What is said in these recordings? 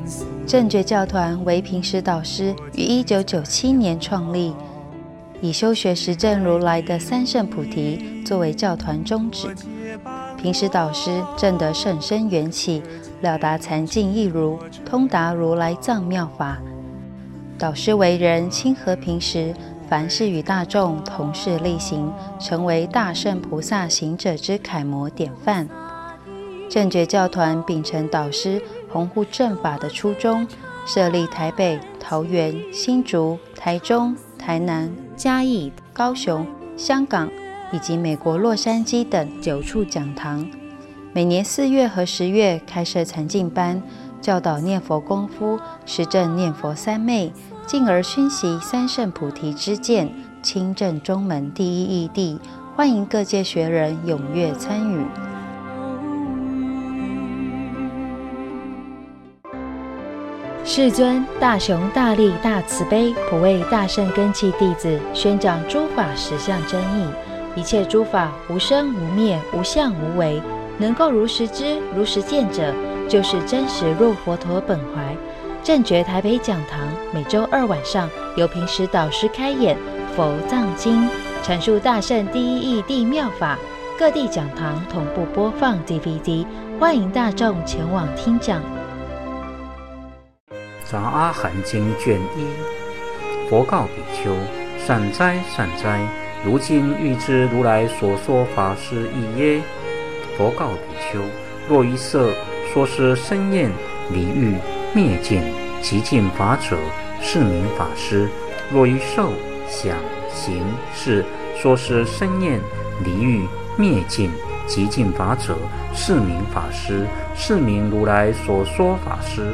正觉教团为平时导师于1997年创立，以修学实证如来的三圣菩提作为教团宗旨。平时导师证得甚深缘起，了达禅境义如，通达如来藏妙法。导师为人亲和平时，凡事与大众同事力行，成为大圣菩萨行者之楷模典范。正觉教团秉承导师弘护正法的初衷，设立台北、桃园、新竹、台中、台南、嘉义、高雄、香港以及美国洛杉矶等9处讲堂。每年4月和10月开设禅净班，教导念佛功夫，实证念佛三昧，进而熏习三圣菩提之见，亲证中门第一义谛，欢迎各界学人踊跃参与。世尊大雄大力大慈悲，普为大圣根器弟子，宣讲诸法实相真义。一切诸法无生无灭，无相无为，能够如实知如实见者，就是真实入佛陀本怀。正觉台北讲堂每周2晚上由平时导师开演佛藏经，阐述大圣第一义谛妙法，各地讲堂同步播放 DVD， 欢迎大众前往听讲。 杂阿含经卷1，佛告比丘：善哉善哉，如今欲知如来所说法是义耶？佛告比丘：若于色说是生厌离欲灭尽极尽法者，是名法师；若于受想行识说是生厌离欲灭尽极尽法者，是名法师，是名如来所说法师。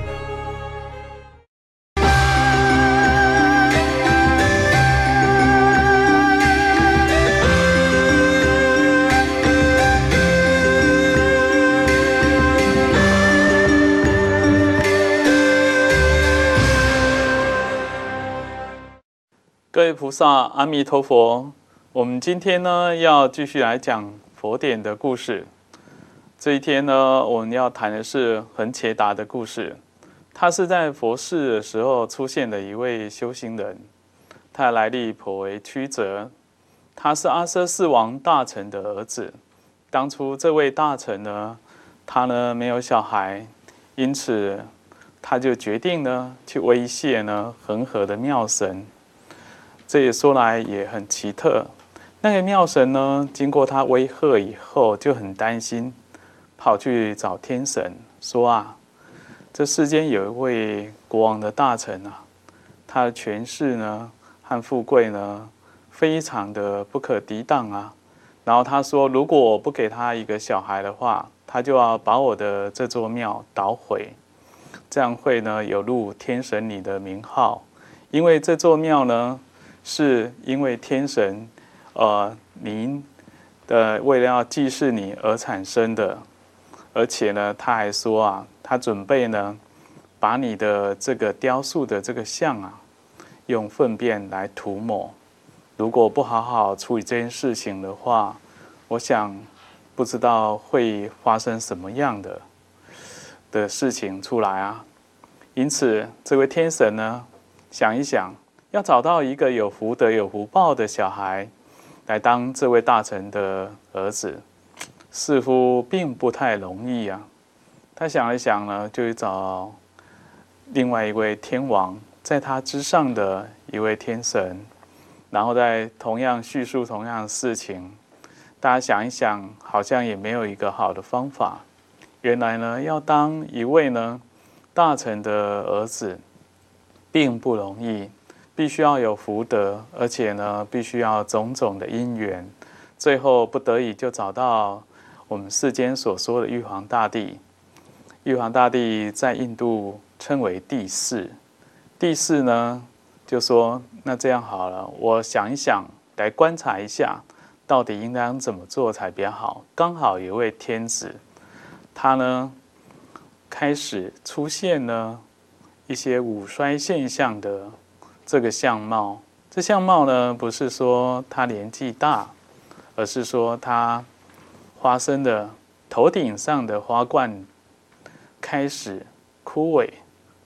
各位菩萨，阿弥陀佛。我们今天呢，要继续来讲佛典的故事。这一天呢，我们要谈的是恒伽达的故事。他是在佛世的时候出现的一位修行人，他的来历颇为曲折。他是阿阇世王大臣的儿子。当初这位大臣呢，他呢没有小孩，因此他就决定呢去威胁呢恒河的庙神。这也说来也很奇特，那个庙神呢，经过他威吓以后，就很担心，跑去找天神说啊，这世间有一位国王的大臣啊，他的权势呢和富贵呢，非常的不可抵挡啊。然后他说，如果我不给他一个小孩的话，他就要把我的这座庙捣毁，这样会呢有辱天神你的名号，因为这座庙呢，是因为天神，您的为了要祭祀你而产生的，而且呢，他还说啊，他准备呢，把你的这个雕塑的这个像啊，用粪便来涂抹。如果不好好处理这件事情的话，我想不知道会发生什么样的事情出来啊。因此，这位天神呢，想一想，要找到一个有福德、有福报的小孩来当这位大臣的儿子，似乎并不太容易啊。他想了想呢，就去找另外一位天王，在他之上的一位天神，然后再同样叙述同样的事情。大家想一想，好像也没有一个好的方法。原来呢，要当一位呢大臣的儿子，并不容易。必须要有福德，而且呢，必须要种种的因缘，最后不得已就找到我们世间所说的玉皇大帝。玉皇大帝在印度称为帝释。帝释呢，就说：那这样好了，我想一想，来观察一下，到底应当怎么做才比较好。刚好有位天子，他呢开始出现呢一些五衰现象的这个相貌。这相貌呢，不是说他年纪大，而是说他花生的头顶上的花冠开始枯萎，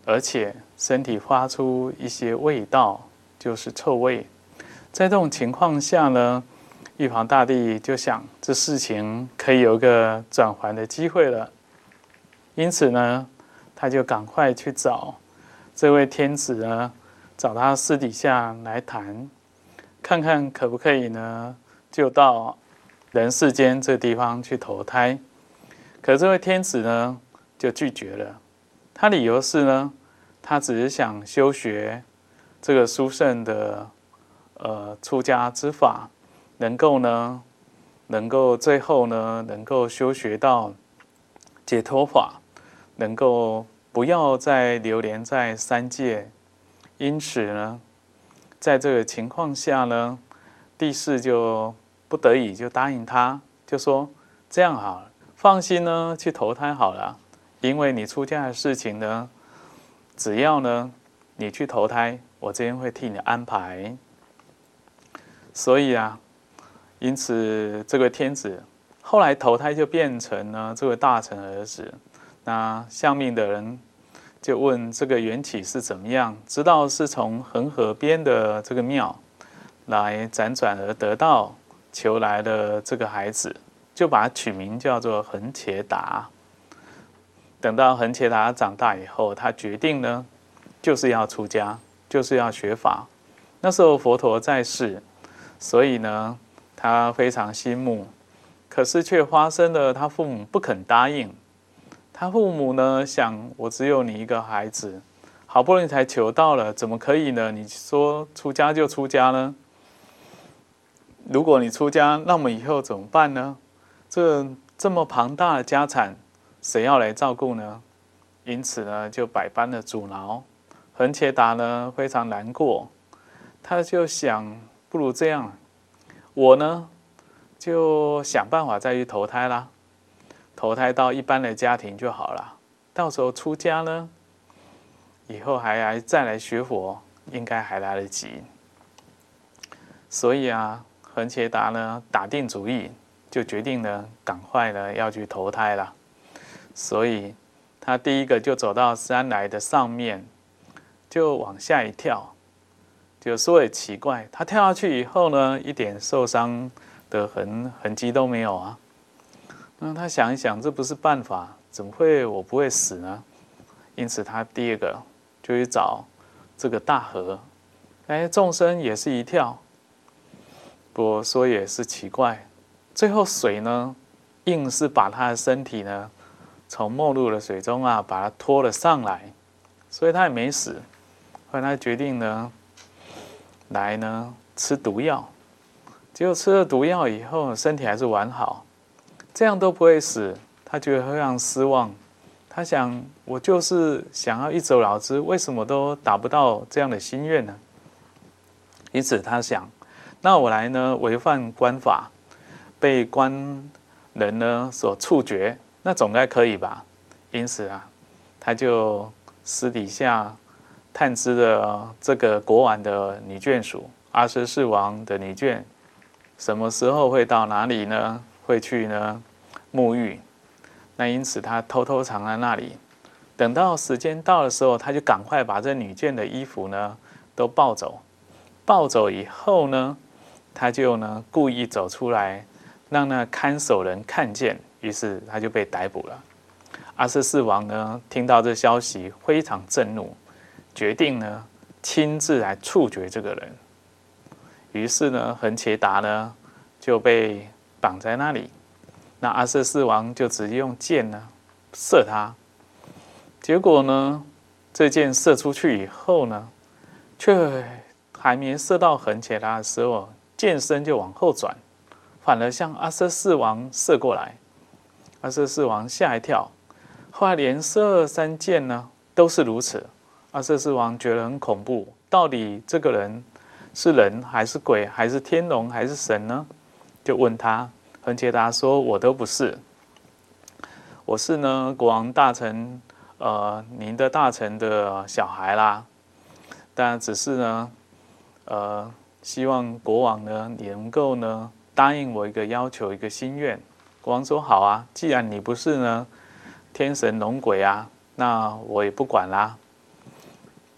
而且身体发出一些味道，就是臭味。在这种情况下呢，玉皇大帝就想，这事情可以有一个转圜的机会了。因此呢，他就赶快去找这位天子呢，找他私底下来谈，看看可不可以呢，就到人世间这地方去投胎。可这位天子呢，就拒绝了。他理由是呢，他只是想修学这个殊胜的出家之法，能够最后呢，能够修学到解脱法，能够不要再流连在三界。因此呢，在这个情况下呢，帝释就不得已就答应他，就说这样好了，放心呢去投胎好了，因为你出家的事情呢，只要呢你去投胎，我这边会替你安排。所以啊，因此这个天子后来投胎就变成呢这位大臣儿子。那相命的人就问这个缘起是怎么样，知道是从恒河边的这个庙来辗转而得到求来的这个孩子，就把他取名叫做恒伽达。等到恒伽达长大以后，他决定呢，就是要出家，就是要学法。那时候佛陀在世，所以呢，他非常心慕，可是却发生了他父母不肯答应。他父母呢想，我只有你一个孩子，好不容易才求到了，怎么可以呢？你说出家就出家呢？如果你出家，那么以后怎么办呢？这么庞大的家产，谁要来照顾呢？因此呢，就百般的阻挠。恒伽达呢非常难过，他就想，不如这样，我呢就想办法再去投胎啦。投胎到一般的家庭就好了，到时候出家呢，以后还再来学佛，应该还来得及。所以啊，恒伽达呢打定主意，就决定呢赶快呢要去投胎了。所以他第一个就走到山来的上面，就往下一跳，就说也奇怪，他跳下去以后呢，一点受伤的痕迹都没有啊。那他想一想，这不是办法，怎么会我不会死呢？因此他第二个就去找这个大河，众生也是一跳，不过说也是奇怪，最后水呢，硬是把他的身体呢，从没入的水中啊，把他拖了上来，所以他也没死。后来他决定呢，来呢吃毒药，结果吃了毒药以后，身体还是完好。这样都不会死，他觉得非常失望。他想，我就是想要一走了之，为什么都达不到这样的心愿呢？因此他想，那我来呢违反官法，被官人呢所处决，那总该可以吧？因此啊，他就私底下探知了这个国王的女眷属，阿阇世王的女眷，什么时候会到哪里呢？会去呢沐浴，那因此他偷偷藏在那里，等到时间到的时候，他就赶快把这女眷的衣服呢都抱走。抱走以后呢，他就呢故意走出来，让那看守人看见，于是他就被逮捕了。阿阇世王呢听到这消息非常震怒，决定呢亲自来处决这个人。于是呢，恒伽达呢就被绑在那里。那阿阇世王就直接用箭呢射他，结果呢，这箭射出去以后呢，却还没射到恒伽达的时候，箭身就往后转，反而向阿阇世王射过来。阿阇世王吓一跳，后来连射3箭呢，都是如此。阿阇世王觉得很恐怖，到底这个人是人还是鬼，还是天龙还是神呢？就问他。恒伽达说：“我都不是，我是呢国王大臣，您的大臣的小孩啦。但只是呢，希望国王呢，你能够呢答应我一个要求，一个心愿。”国王说：“好啊，既然你不是呢天神龙鬼啊，那我也不管啦。”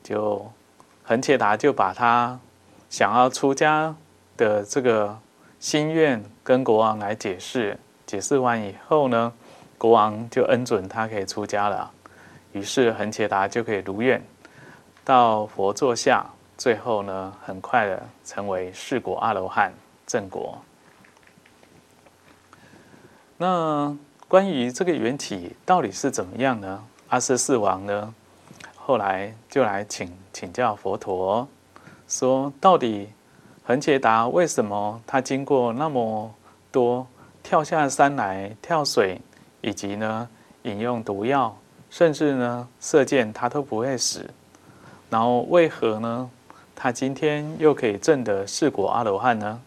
就恒切达就把他想要出家的这个心愿跟国王来解释，解释完以后呢，国王就恩准他可以出家了。于是恒切达就可以如愿到佛座下，最后呢，很快的成为世果阿罗汉正果。那关于这个缘起到底是怎么样呢？阿阇世王呢，后来就来请教佛陀，说到底恒切达为什么他经过那么多跳下山来跳水，以及呢饮用毒药，甚至呢射箭他都不会死，然后为何呢他今天又可以证得世果阿罗汉呢？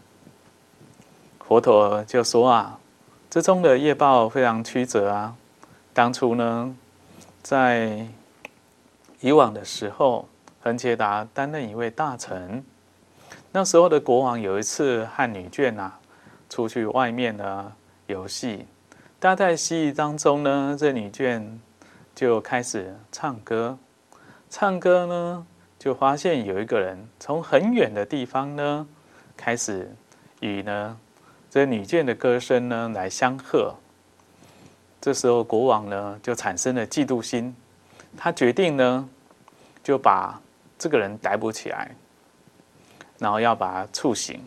佛陀就说啊，这中的业报非常曲折啊。当初呢，在以往的时候，恒切达担任一位大臣。那时候的国王有一次和女眷啊出去外面呢游戏，但在戏当中呢，这女眷就开始唱歌，唱歌呢就发现有一个人从很远的地方呢开始与呢这女眷的歌声呢来相和。这时候国王呢就产生了嫉妒心，他决定呢就把这个人逮捕起来，然后要把他处刑。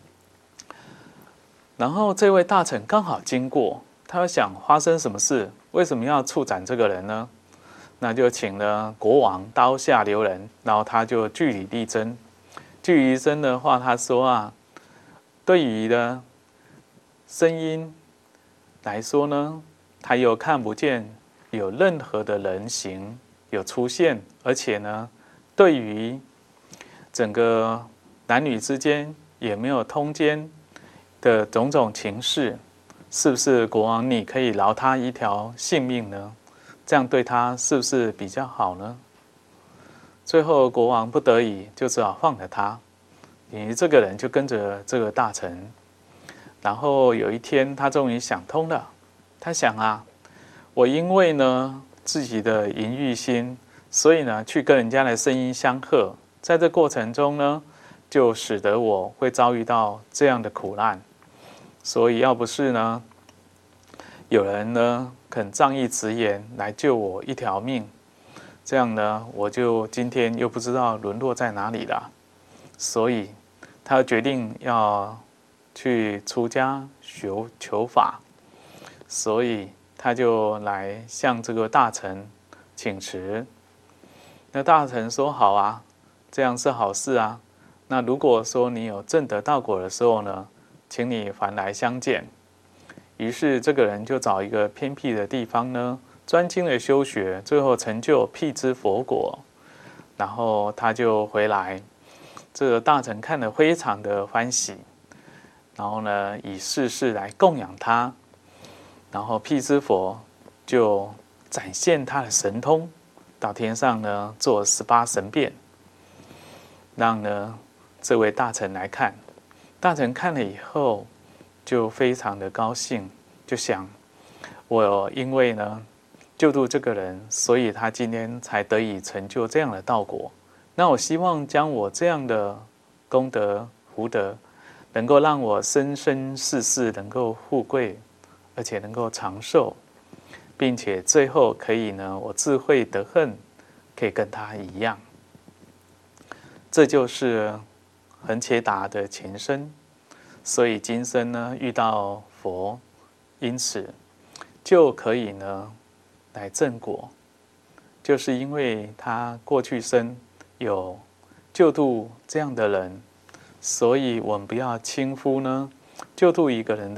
然后这位大臣刚好经过，他想发生什么事，为什么要处斩这个人呢？那就请了国王刀下留人，然后他就据理力争。据理力争的话，他说啊，对于呢声音来说呢，他又看不见有任何的人形有出现，而且呢，对于整个男女之间也没有通奸的种种情事，是不是国王你可以饶他一条性命呢？这样对他是不是比较好呢？最后国王不得已就只好放了他，因为这个人就跟着这个大臣。然后有一天他终于想通了，他想啊，我因为呢自己的淫欲心，所以呢去跟人家的声音相和，在这过程中呢，就使得我会遭遇到这样的苦难。所以要不是呢有人呢肯仗义直言来救我一条命，这样呢我就今天又不知道沦落在哪里了。所以他决定要去出家求法，所以他就来向这个大臣请辞。那大臣说好啊，这样是好事啊。那如果说你有证得道果的时候呢，请你凡来相见。于是这个人就找一个偏僻的地方呢，专心的修学，最后成就辟支佛果。然后他就回来，这个大臣看了非常的欢喜，然后呢以世事来供养他。然后辟支佛就展现他的神通，到天上呢做18神变，让呢这位大臣来看。大臣看了以后就非常的高兴，就想我因为呢救度这个人，所以他今天才得以成就这样的道果。那我希望将我这样的功德福德，能够让我生生世世能够富贵，而且能够长寿，并且最后可以呢我智慧德恨可以跟他一样。这就是恒切达的前身，所以今生呢遇到佛，因此就可以呢来证果，就是因为他过去生有救度这样的人，所以我们不要轻忽呢救度一个人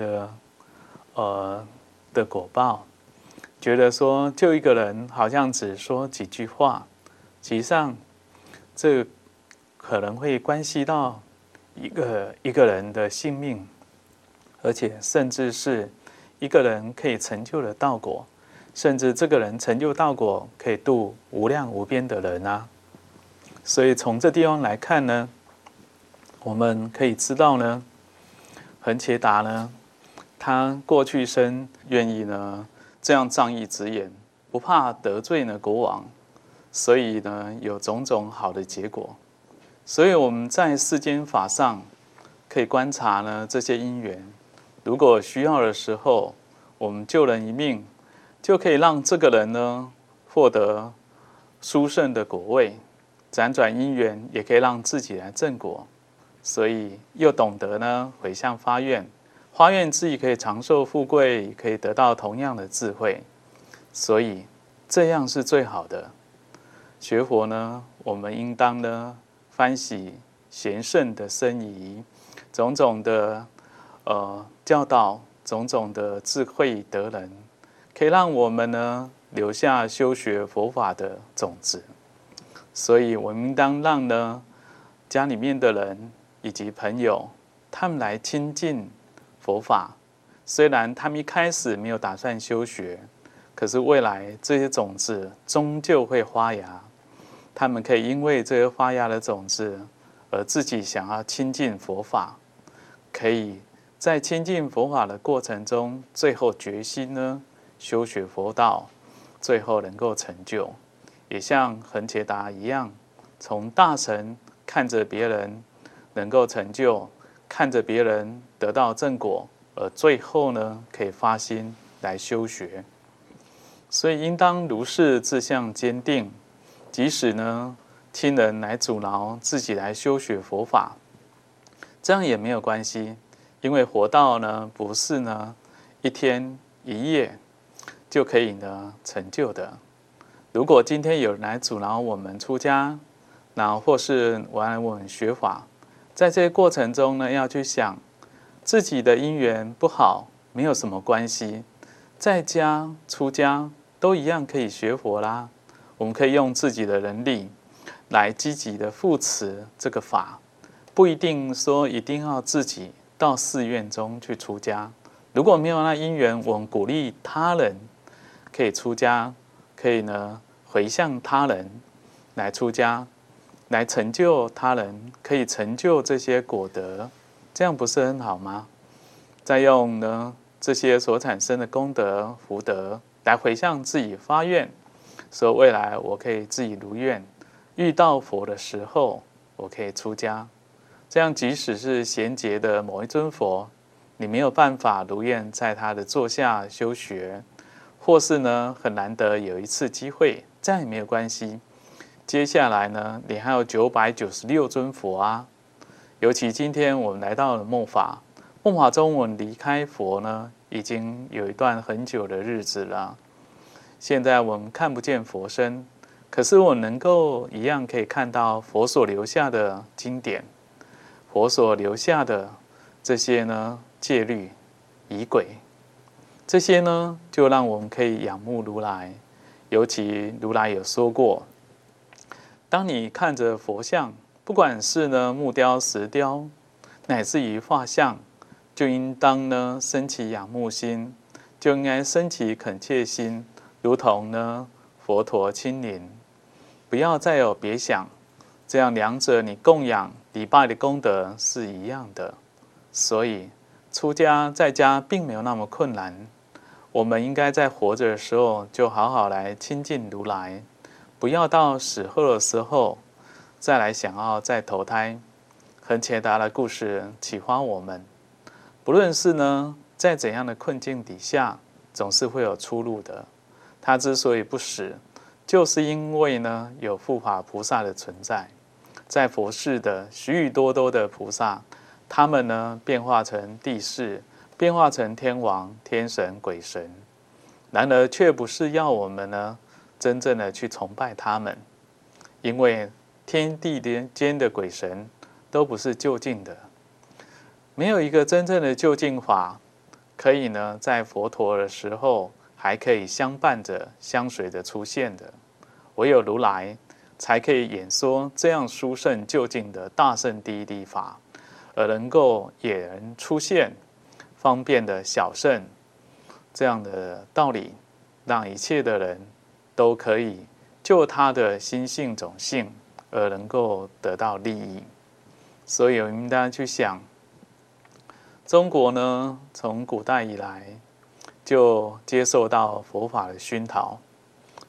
的果报，觉得说救一个人好像只说几句话，实际上这可能会关系到一个人的性命，而且甚至是一个人可以成就的道果，甚至这个人成就道果可以度无量无边的人啊。所以从这地方来看呢，我们可以知道呢，恒切达呢，他过去生愿意呢这样仗义直言，不怕得罪呢国王， 所以呢有种种好的结果。所以我们在世间法上可以观察呢这些因缘，如果需要的时候，我们救人一命，就可以让这个人呢获得殊胜的果位，辗转因缘也可以让自己来正果。所以又懂得呢回向发愿，发愿自己可以长寿富贵，可以得到同样的智慧。所以这样是最好的。学佛呢，我们应当呢欢喜贤圣的申遗，种种的教导，种种的智慧德能，可以让我们呢留下修学佛法的种子。所以我们应当让呢家里面的人以及朋友，他们来亲近佛法。虽然他们一开始没有打算修学，可是未来这些种子终究会发芽。他们可以因为这个发芽的种子，而自己想要亲近佛法，可以在亲近佛法的过程中，最后决心呢修学佛道，最后能够成就。也像恒伽达一样，从大乘看着别人能够成就，看着别人得到正果，而最后呢可以发心来修学。所以应当如是志向坚定，即使呢亲人来阻挠自己来修学佛法，这样也没有关系，因为佛道呢不是呢一天一夜就可以呢成就的。如果今天有人来阻挠我们出家，然后或是我们学法，在这个过程中呢，要去想自己的因缘不好，没有什么关系，在家出家都一样可以学佛啦。我们可以用自己的能力来积极的扶持这个法，不一定说一定要自己到寺院中去出家。如果没有那因缘，我们鼓励他人可以出家，可以呢回向他人来出家，来成就他人，可以成就这些果德，这样不是很好吗？再用呢这些所产生的功德福德来回向自己发愿，说未来我可以自己如愿，遇到佛的时候我可以出家。这样即使是贤劫的某一尊佛，你没有办法如愿在他的座下修学，或是呢很难得有一次机会，这样也没有关系。接下来呢你还有996尊佛啊。尤其今天我们来到了末法，末法中我们离开佛呢已经有一段很久的日子了。现在我们看不见佛身，可是我能够一样可以看到佛所留下的经典，佛所留下的这些呢戒律仪轨，这些呢就让我们可以仰慕如来。尤其如来有说过，当你看着佛像，不管是呢木雕石雕，乃至于画像，就应当呢升起仰慕心，就应该升起恳切心，如同呢佛陀亲临。不要再有别想，这样两者你供养礼拜的功德是一样的。所以出家在家并没有那么困难，我们应该在活着的时候就好好来亲近如来，不要到死后的时候再来想要再投胎。恒伽达的故事启发我们，不论是呢在怎样的困境底下，总是会有出路的。他之所以不死，就是因为呢有护法菩萨的存在。在佛世的许多的菩萨，他们呢变化成帝释，变化成天王、天神、鬼神，然而却不是要我们呢真正的去崇拜他们，因为天地间的鬼神都不是究竟的，没有一个真正的究竟法可以呢在佛陀的时候还可以相伴着相随着出现的。唯有如来才可以演说这样殊胜究竟的大圣第一地法，而能够也能出现方便的小圣这样的道理，让一切的人都可以就他的心性种性而能够得到利益。所以我们应当去想，中国呢从古代以来就接受到佛法的熏陶，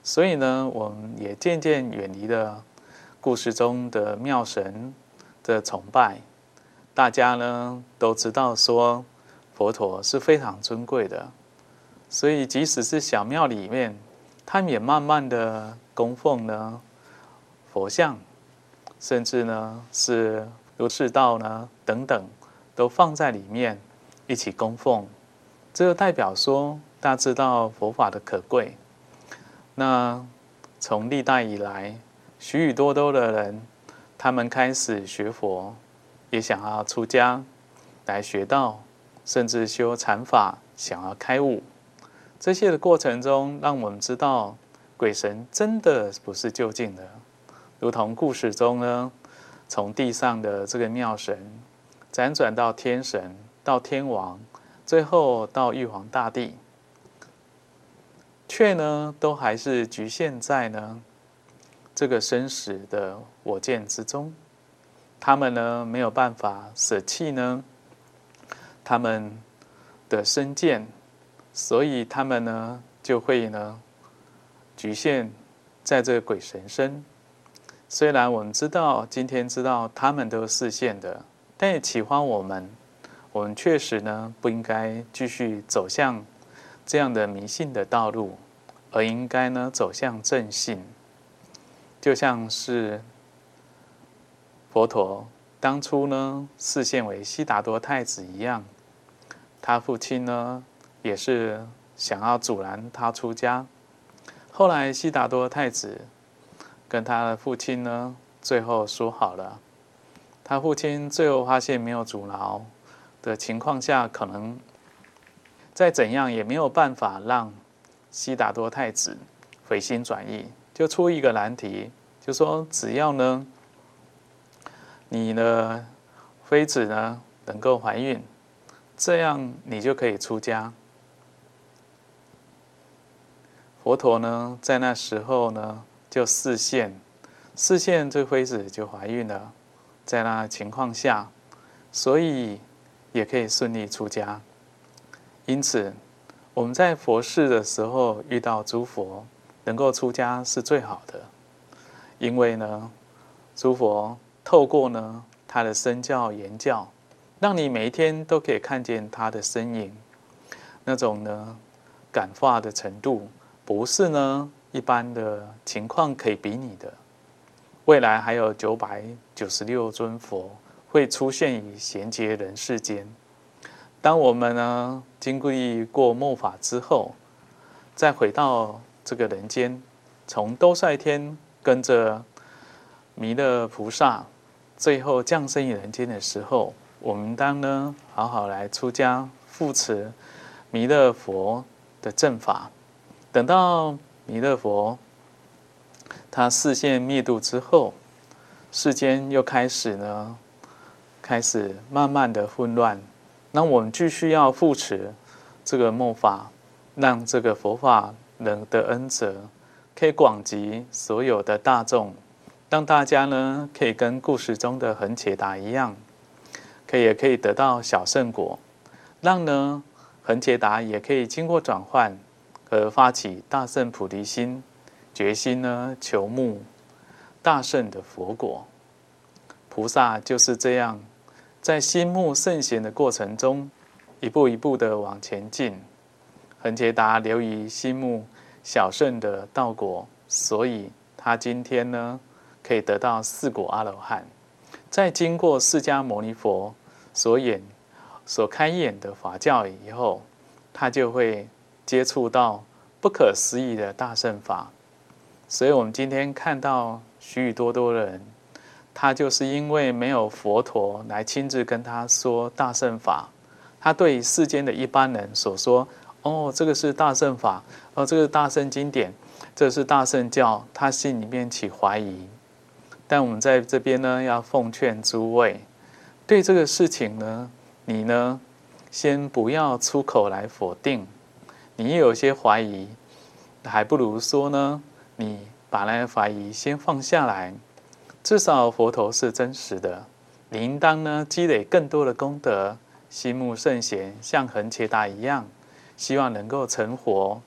所以呢，我们也渐渐远离了故事中的庙神的崇拜。大家呢都知道说佛陀是非常尊贵的，所以即使是小庙里面，他们也慢慢的供奉呢佛像，甚至呢是儒释道呢等等都放在里面一起供奉。这就代表说大家知道佛法的可贵。那从历代以来，许多的人，他们开始学佛，也想要出家来学道，甚至修禅法，想要开悟。这些的过程中，让我们知道鬼神真的不是究竟的，如同故事中呢，从地上的这个庙神，辗转到天神，到天王，最后到玉皇大帝，却呢都还是局限在呢这个生死的我见之中。他们呢没有办法舍弃呢他们的身见，所以他们呢就会呢局限在这个鬼神身。虽然我们今天知道他们都是现的，但也启发我们确实呢不应该继续走向这样的迷信的道路，而应该呢走向正信。就像是佛陀当初呢示现为悉达多太子一样，他父亲呢也是想要阻拦他出家。后来悉达多太子跟他的父亲呢最后说好了，他父亲最后发现没有阻挠的情况下，可能再怎样也没有办法让悉达多太子回心转意，就出一个难题，就说只要呢你的妃子呢能够怀孕，这样你就可以出家。佛陀呢在那时候呢就示现这妃子就怀孕了，在那情况下，所以也可以顺利出家。因此我们在佛事的时候遇到诸佛，能够出家是最好的。因为呢诸佛透过呢他的身教言教，让你每一天都可以看见他的身影，那种呢感化的程度，不是呢一般的情况可以比拟的。未来还有996尊佛会出现于贤劫人世间。当我们呢经历过末法之后，再回到这个人间，从兜率天跟着弥勒菩萨最后降生于人间的时候，我们当呢好好来出家，护持弥勒佛的正法。等到弥勒佛他示现灭度之后，世间又开始慢慢的混乱。那我们继续要护持这个末法，让这个佛法人的恩泽可以广及所有的大众，让大家呢可以跟故事中的恒伽达一样，也可以得到小圣果，让呢恒伽达也可以经过转换而发起大圣菩提心，决心呢求慕大圣的佛果。菩萨就是这样在心慕圣贤的过程中，一步一步的往前进。恒伽达留于心慕小圣的道果，所以他今天呢可以得到4果阿罗汉。在经过释迦牟尼佛所开演的法教以后，他就会接触到不可思议的大乘法。所以我们今天看到许多的人，他就是因为没有佛陀来亲自跟他说大乘法，他对世间的一般人所说，这个是大乘法，这个大乘经典，这是大乘教，他心里面起怀疑。但我们在这边呢，要奉劝诸位，对这个事情呢，你呢先不要出口来否定。你有些怀疑，还不如说呢，你把那个怀疑先放下来。至少佛陀是真实的，你应当呢积累更多的功德，心慕圣贤，像恒伽达一样，希望能够成佛，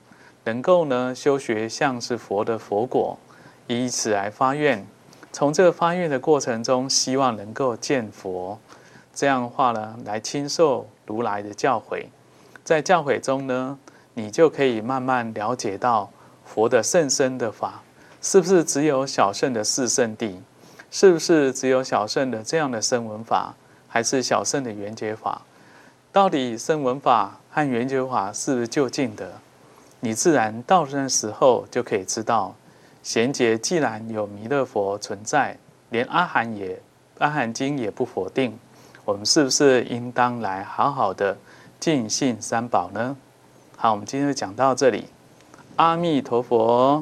能够呢修学像是佛的佛果，以此来发愿。从这个发愿的过程中，希望能够见佛，这样的话呢，来亲受如来的教诲。在教诲中呢，你就可以慢慢了解到佛的甚深的法，是不是只有小乘的四圣谛？是不是只有小乘的这样的声闻法，还是小乘的缘觉法？到底声闻法和缘觉法是不是就近的？你自然到那时候就可以知道，贤劫既然有弥勒佛存在，连阿含经也不否定，我们是不是应当来好好的尽信三宝呢？好，我们今天就讲到这里。阿弥陀佛。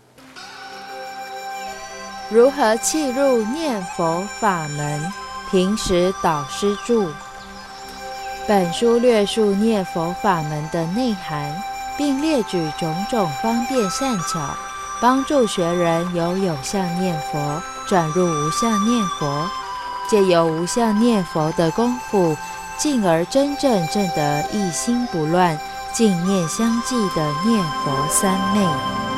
如何契入念佛法门？平时导师注。本书略述念佛法门的内涵，并列举种种方便善巧，帮助学人由有相念佛转入无相念佛，借由无相念佛的功夫，进而真正证得一心不乱、净念相继的念佛三昧。